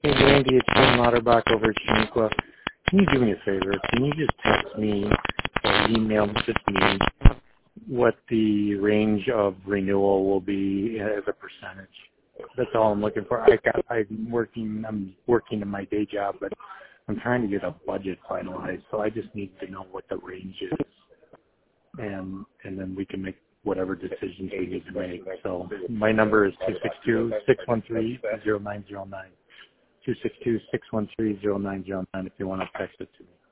Hey, Randy, it's Tim Lauterbach over at Shaniqua. Can you do me a favor? Can you just text me or email just me what the range of renewal will be as a percentage? That's all I'm looking for. I'm working in my day job, but I'm trying to get a budget finalized, so I just need to know what the range is, and then we can make whatever decisions we need to make. So my number is 262-613-0909. 262-613-0909 if you want to text it to me.